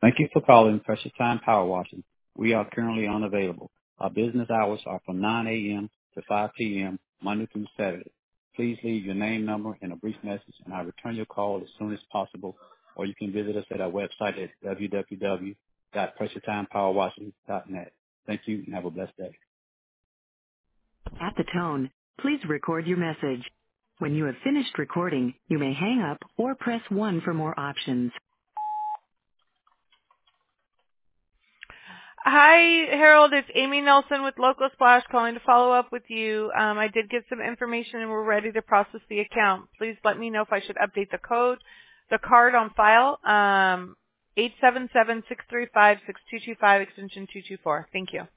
Thank you for calling Precious Time Power Washing. We are currently unavailable. Our business hours are from 9 a.m. to 5 p.m. Monday through Saturday. Please leave your name, number, and a brief message, and I'll return your call as soon as possible, or you can visit us at our website at www.precioustimepowerwashing.net. Thank you, and have a blessed day. At the tone, please record your message. When you have finished recording, you may hang up or press 1 for more options. Hi, Harold. It's Amy Nelson with Local Splash calling to follow up with you. I did get some information and we're ready to process the account. Please let me know if I should update the card on file, 877-635-6225, extension 224. Thank you.